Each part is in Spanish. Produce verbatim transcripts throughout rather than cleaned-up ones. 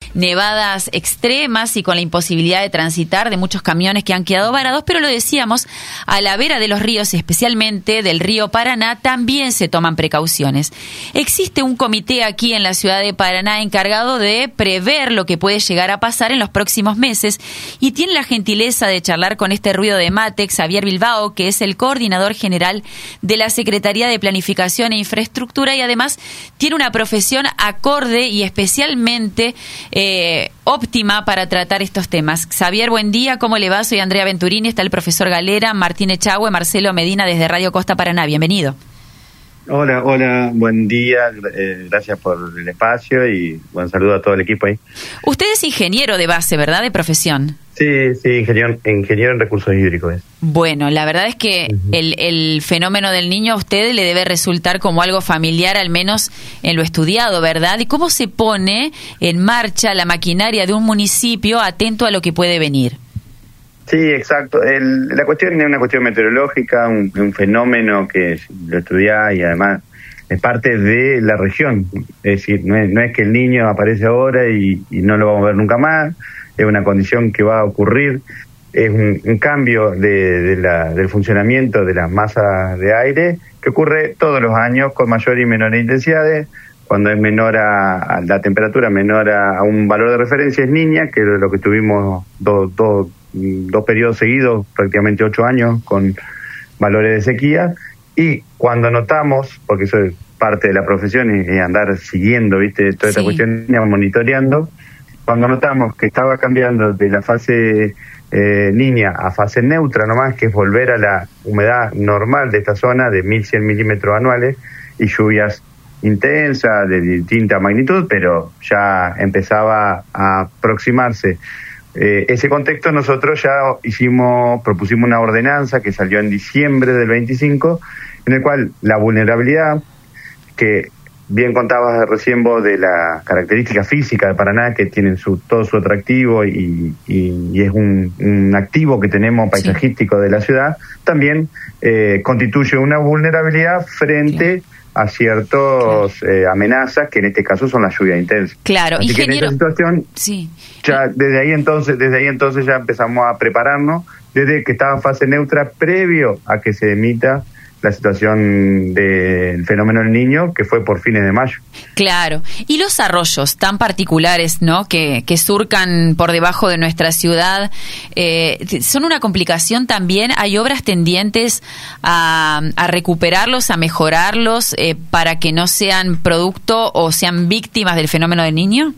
nevadas extremas y con la imposibilidad de transitar de muchos camiones que han quedado varados, pero lo decíamos, a la vera de los ríos, especialmente del río Paraná, también se toman precauciones. Existe un comité aquí en la ciudad de Paraná encargado de prever lo que puede llegar a pasar en los próximos meses y tiene la gentileza de charlar con este ruido de mate Xavier Bilbao, que es el coordinador general de la Secretaría de Planificación e Infraestructura y además tiene una profesión acorde y especialmente eh, óptima para tratar estos temas. Xavier, buen día, ¿cómo le va? Soy Andrea Venturini, está el profesor Galera, Martín Echagüe, Marcelo Medina desde Radio Costa Paraná. Bienvenido. Hola, hola, buen día, eh, gracias por el espacio y buen saludo a todo el equipo ahí. Usted es ingeniero de base, ¿verdad? De profesión. Sí, sí, ingeniero, ingeniero en recursos hídricos. Bueno, la verdad es que uh-huh. el, el fenómeno del niño a usted le debe resultar como algo familiar, al menos en lo estudiado, ¿verdad? ¿Y cómo se pone en marcha la maquinaria de un municipio atento a lo que puede venir? Sí, exacto. El, la cuestión es una cuestión meteorológica, un, un fenómeno que lo estudiá y además es parte de la región. Es decir, no es, no es que el niño aparece ahora y, y no lo vamos a ver nunca más, es una condición que va a ocurrir, es un, un cambio de, de la, del funcionamiento de las masas de aire que ocurre todos los años con mayor y menor intensidades. Cuando es menor a, a la temperatura, menor a, a un valor de referencia es niña, que es lo que tuvimos dos dos dos periodos seguidos, prácticamente ocho años, con valores de sequía, y cuando notamos, porque eso es parte de la profesión y, y andar siguiendo, viste, toda esta sí. cuestión, monitoreando, cuando notamos que estaba cambiando de la fase eh, niña a fase neutra nomás, que es volver a la humedad normal de esta zona de mil cien milímetros anuales y lluvias intensas de distinta magnitud, pero ya empezaba a aproximarse Eh, ese contexto. Nosotros ya hicimos, propusimos una ordenanza que salió en diciembre del veinticinco, en el cual la vulnerabilidad, que bien contabas recién vos de la característica física de Paraná, que tienen su, todo su atractivo y, y, y es un, un activo que tenemos paisajístico sí. de la ciudad, también eh, constituye una vulnerabilidad frente sí. a ciertas claro. eh, amenazas, que en este caso son las lluvias intensas. Claro, Así ingeniero. que en esta situación, sí. ya desde ahí entonces, desde ahí entonces ya empezamos a prepararnos, desde que estaba en fase neutra, previo a que se emita la situación del fenómeno del Niño, que fue por fines de mayo. Claro. Y los arroyos tan particulares, ¿no?, que, que surcan por debajo de nuestra ciudad, eh, son una complicación también. ¿Hay obras tendientes a, a recuperarlos, a mejorarlos, eh, para que no sean producto o sean víctimas del fenómeno del Niño?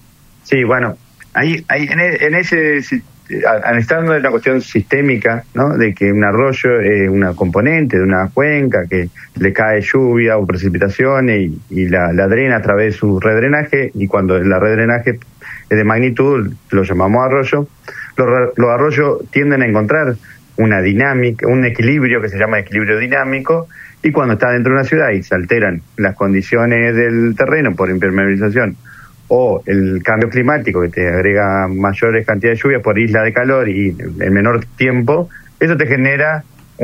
Sí, bueno, ahí, ahí en, en ese... analizando la cuestión sistémica, ¿no?, de que un arroyo es una componente de una cuenca que le cae lluvia o precipitaciones y, y la, la drena a través de su redrenaje, y cuando la redrenaje es de magnitud lo llamamos arroyo. Los, los arroyos tienden a encontrar una dinámica, un equilibrio que se llama equilibrio dinámico, y cuando está dentro de una ciudad y se alteran las condiciones del terreno por impermeabilización o el cambio climático, que te agrega mayores cantidades de lluvia por isla de calor y en menor tiempo, eso te genera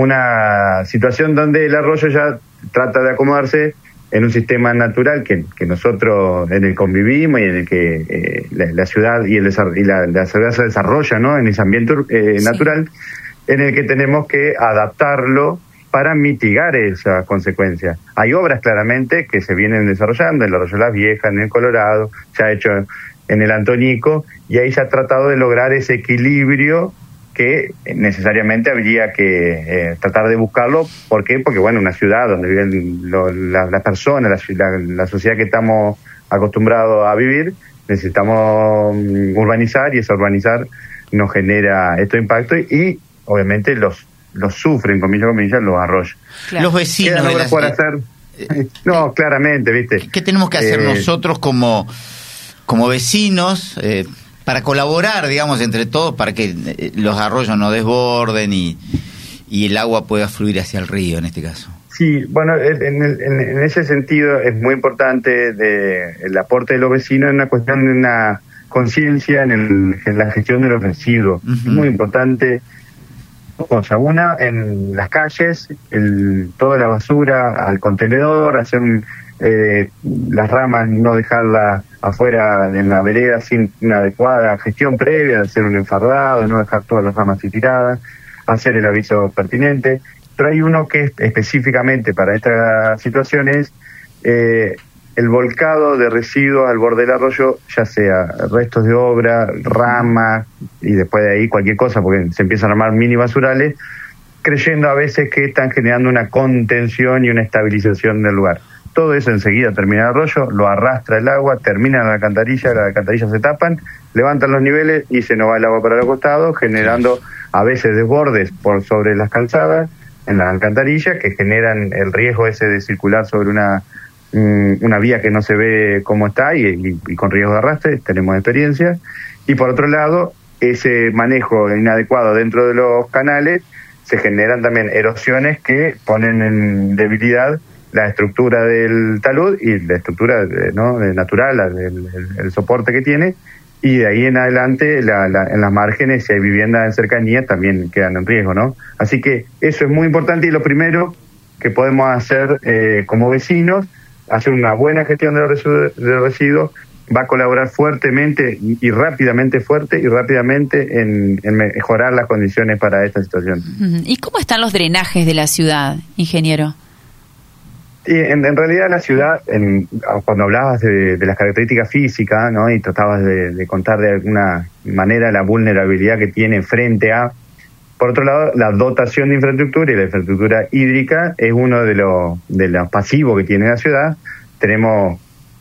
una situación donde el arroyo ya trata de acomodarse en un sistema natural que, que nosotros en el convivimos y en el que eh, la, la ciudad y, el y la, la ciudad se desarrolla, ¿no?, en ese ambiente eh, sí. natural, en el que tenemos que adaptarlo para mitigar esas consecuencias. Hay obras claramente que se vienen desarrollando en el Arroyo Las Viejas, en el Colorado, se ha hecho en el Antonico, y ahí se ha tratado de lograr ese equilibrio que necesariamente habría que eh, tratar de buscarlo. ¿Por qué? Porque, bueno, una ciudad donde viven lo, la, las personas, la, la, la sociedad que estamos acostumbrados a vivir, necesitamos urbanizar, y ese urbanizar nos genera estos impactos y, obviamente, los los sufren, comillas, comillas, los arroyos. Claro. Los vecinos. ¿Qué las... por hacer? No, eh, claramente, ¿viste? ¿Qué tenemos que hacer eh... nosotros como, como vecinos eh, para colaborar, digamos, entre todos, para que eh, los arroyos no desborden y, y el agua pueda fluir hacia el río, en este caso? Sí, bueno, en, el, en, en ese sentido es muy importante de, el aporte de los vecinos en una cuestión de una conciencia en, el, en la gestión de los residuos. Uh-huh. Es muy importante. Cosa, una, en las calles, el, toda la basura al contenedor, hacer eh, las ramas, no dejarlas afuera en la vereda sin una adecuada gestión previa, hacer un enfardado, no dejar todas las ramas así tiradas, hacer el aviso pertinente. Pero hay uno que es específicamente para esta situación es eh, el volcado de residuos al borde del arroyo, ya sea restos de obra, ramas y después de ahí cualquier cosa, porque se empiezan a armar mini basurales, creyendo a veces que están generando una contención y una estabilización del lugar. Todo eso enseguida termina el arroyo, lo arrastra el agua, termina en la alcantarilla, las alcantarillas se tapan, levantan los niveles y se nos va el agua para los costados, generando a veces desbordes por sobre las calzadas en las alcantarillas que generan el riesgo ese de circular sobre una una vía que no se ve cómo está y, y, y con riesgo de arrastre, tenemos experiencia. Y por otro lado, ese manejo inadecuado dentro de los canales, se generan también erosiones que ponen en debilidad la estructura del talud y la estructura ¿no? natural, el, el, el soporte que tiene, y de ahí en adelante la, la, en las márgenes, si hay viviendas en cercanía, también quedan en riesgo, ¿no? Así que eso es muy importante y lo primero que podemos hacer eh, como vecinos, hacer una buena gestión de los residuos, de los residuos va a colaborar fuertemente y, y rápidamente fuerte y rápidamente en, en mejorar las condiciones para esta situación. ¿Y cómo están los drenajes de la ciudad, ingeniero? Y en, en realidad la ciudad, en, cuando hablabas de, de las características físicas, ¿no? Y tratabas de, de contar de alguna manera la vulnerabilidad que tiene frente a... Por otro lado, la dotación de infraestructura y la infraestructura hídrica es uno de los de los pasivos que tiene la ciudad. Tenemos,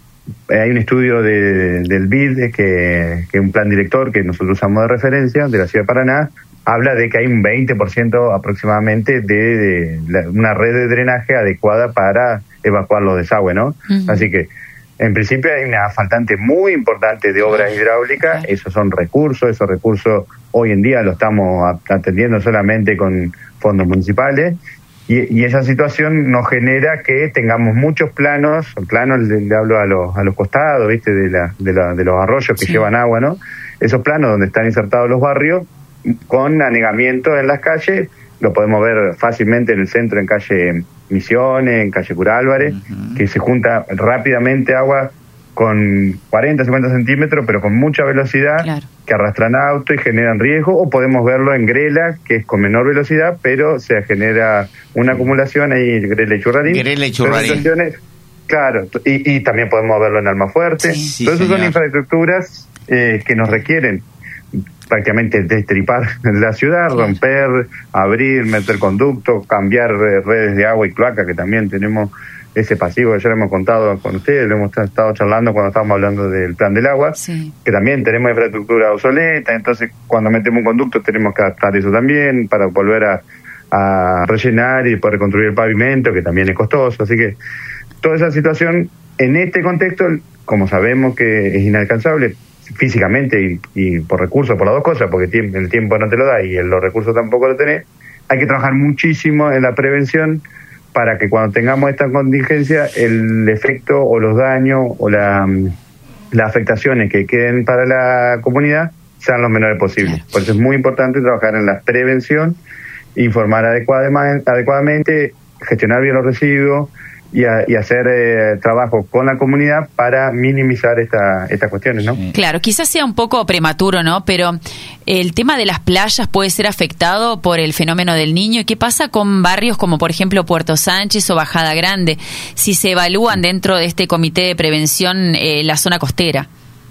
hay un estudio de, del B I D, que, que es un plan director que nosotros usamos de referencia, de la ciudad de Paraná, habla de que hay un veinte por ciento aproximadamente de, de la, una red de drenaje adecuada para evacuar los desagües, ¿no? Uh-huh. Así que, en principio hay una faltante muy importante de obras hidráulicas, esos son recursos, esos recursos hoy en día lo estamos atendiendo solamente con fondos municipales, y, y esa situación nos genera que tengamos muchos planos, planos le, le hablo a los, a los costados, ¿viste? De, la, de, la, de los arroyos que sí. llevan agua, ¿no? Esos planos donde están insertados los barrios, con anegamiento en las calles, lo podemos ver fácilmente en el centro, en calle Misiones, en calle Cura Álvarez, uh-huh. que se junta rápidamente agua con cuarenta, cincuenta centímetros, pero con mucha velocidad, claro. que arrastran auto y generan riesgo, o podemos verlo en Grela, que es con menor velocidad, pero se genera una acumulación ahí, Grela y Churrarín. Grela y Churrarín. Claro, y, y también podemos verlo en Almafuerte. Sí, sí, Entonces señor. son infraestructuras eh, que nos requieren prácticamente destripar la ciudad, romper, abrir, meter conductos, cambiar redes de agua y cloaca, que también tenemos ese pasivo que ya lo hemos contado con ustedes, lo hemos estado charlando cuando estábamos hablando del plan del agua, sí. que también tenemos infraestructura obsoleta, entonces cuando metemos un conducto tenemos que adaptar eso también para volver a, a rellenar y poder construir el pavimento, que también es costoso, así que toda esa situación en este contexto, como sabemos que es inalcanzable físicamente y, y por recursos, por las dos cosas, porque el tiempo no te lo da y los recursos tampoco lo tenés, hay que trabajar muchísimo en la prevención para que cuando tengamos esta contingencia el efecto o los daños o la, las afectaciones que queden para la comunidad sean los menores posibles. Claro. Por eso es muy importante trabajar en la prevención, informar adecuadamente, adecuadamente gestionar bien los residuos y, a, y hacer eh, trabajo con la comunidad para minimizar esta, estas cuestiones, ¿no? Claro, quizás sea un poco prematuro, ¿no? Pero el tema de las playas puede ser afectado por el fenómeno del Niño. ¿Y qué pasa con barrios como, por ejemplo, Puerto Sánchez o Bajada Grande, si se evalúan dentro de este comité de prevención eh, la zona costera?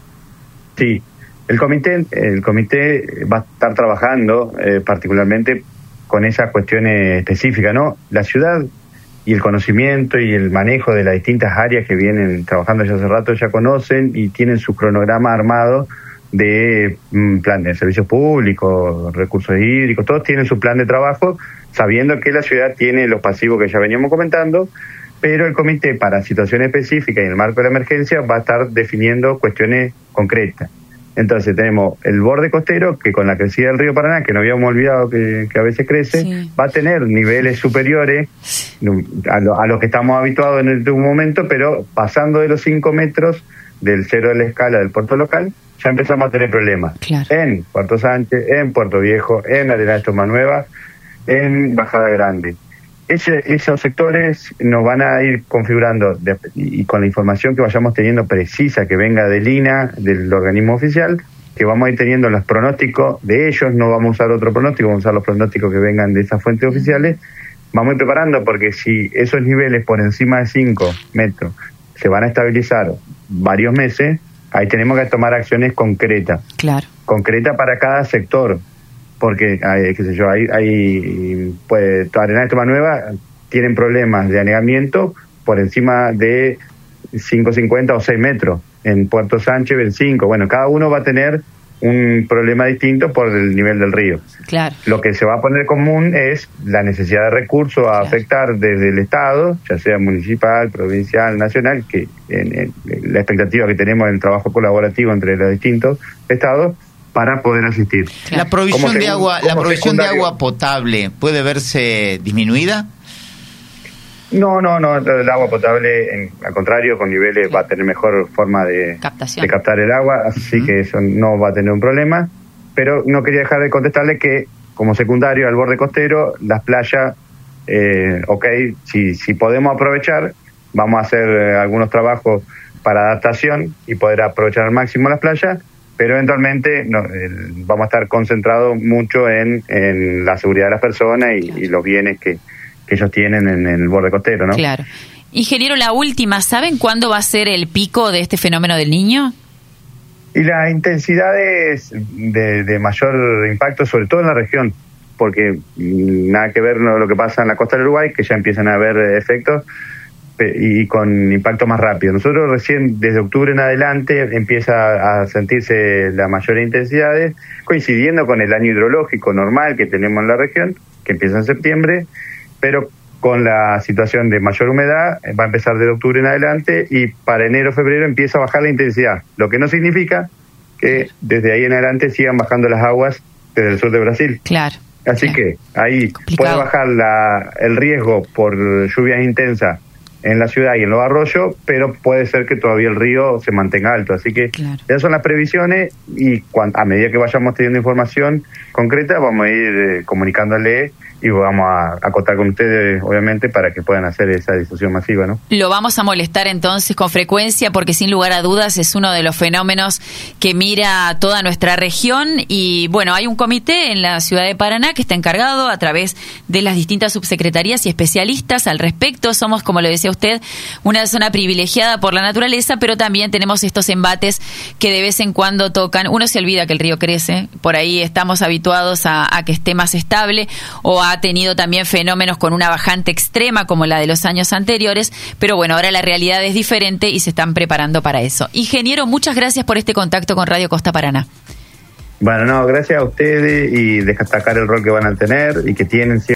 Sí, el comité, el comité va a estar trabajando eh, particularmente con esas cuestiones específicas, ¿no? La ciudad y el conocimiento y el manejo de las distintas áreas que vienen trabajando ya hace rato ya conocen y tienen su cronograma armado de um, plan de servicios públicos, recursos hídricos, todos tienen su plan de trabajo, sabiendo que la ciudad tiene los pasivos que ya veníamos comentando, pero el comité para situaciones específicas y en el marco de la emergencia va a estar definiendo cuestiones concretas. Entonces tenemos el borde costero, que con la crecida del río Paraná, que no habíamos olvidado que, que a veces crece, sí. va a tener niveles superiores a lo, a los que estamos habituados en este momento, pero pasando de los cinco metros del cero de la escala del puerto local, ya empezamos a tener problemas. Claro. En Puerto Sánchez, en Puerto Viejo, en Arenal Tomanueva, en Bajada Grande. ese, esos sectores nos van a ir configurando de, y con la información que vayamos teniendo precisa que venga del I N A, del organismo oficial, que vamos a ir teniendo los pronósticos de ellos, no vamos a usar otro pronóstico, vamos a usar los pronósticos que vengan de esas fuentes oficiales. Vamos a ir preparando porque si esos niveles por encima de cinco metros se van a estabilizar varios meses, ahí tenemos que tomar acciones concretas. Claro. Concretas para cada sector. Porque, hay, qué sé yo, hay, hay pues, Arenal de Toma Nueva tienen problemas de anegamiento por encima de cinco cincuenta o seis metros. En Puerto Sánchez, el cinco. Bueno, cada uno va a tener un problema distinto por el nivel del río. Claro. Lo que se va a poner común es la necesidad de recursos a claro. afectar desde el Estado, ya sea municipal, provincial, nacional, que en, en, la expectativa que tenemos en el trabajo colaborativo entre los distintos estados, para poder asistir. La provisión de agua, la provisión de agua potable puede verse disminuida. No, no, no. El agua potable, en, al contrario, con niveles sí. va a tener mejor forma de, de captar el agua, así uh-huh. que eso no va a tener un problema. Pero no quería dejar de contestarle que, como secundario al borde costero, las playas, eh, ok, si, si podemos aprovechar, vamos a hacer eh, algunos trabajos para adaptación y poder aprovechar al máximo las playas. Pero eventualmente no, eh, vamos a estar concentrados mucho en, en la seguridad de las personas y, claro. y los bienes que, que ellos tienen en, en el borde costero, ¿no? Claro. Ingeniero, la última, ¿saben cuándo va a ser el pico de este fenómeno del Niño? Y la intensidad es de, de mayor impacto, sobre todo en la región, porque nada que ver no, lo que pasa en la costa del Uruguay, que ya empiezan a haber efectos, y con impacto más rápido. Nosotros recién desde octubre en adelante empieza a sentirse la mayor intensidad, coincidiendo con el año hidrológico normal que tenemos en la región, que empieza en septiembre, pero con la situación de mayor humedad va a empezar desde octubre en adelante y para enero, febrero empieza a bajar la intensidad, lo que no significa que desde ahí en adelante sigan bajando las aguas desde el sur de Brasil. Claro. Así claro. que ahí Complicado. puede bajar la, el riesgo por lluvias intensas en la ciudad y en los arroyos, pero puede ser que todavía el río se mantenga alto. Así que claro. esas son las previsiones y cuando, a medida que vayamos teniendo información concreta, vamos a ir eh, comunicándole y vamos a, a contar con ustedes, obviamente, para que puedan hacer esa difusión masiva, ¿no? Lo vamos a molestar entonces con frecuencia porque sin lugar a dudas es uno de los fenómenos que mira toda nuestra región y bueno, hay un comité en la ciudad de Paraná que está encargado a través de las distintas subsecretarías y especialistas al respecto. Somos, como lo decía usted, una zona privilegiada por la naturaleza, pero también tenemos estos embates que de vez en cuando tocan. Uno se olvida que el río crece, por ahí estamos habituados a, a que esté más estable o a ha tenido también fenómenos con una bajante extrema como la de los años anteriores, pero bueno, ahora la realidad es diferente y se están preparando para eso. Ingeniero, muchas gracias por este contacto con Radio Costa Paraná. Bueno, no, gracias a ustedes y destacar el rol que van a tener y que tienen siempre.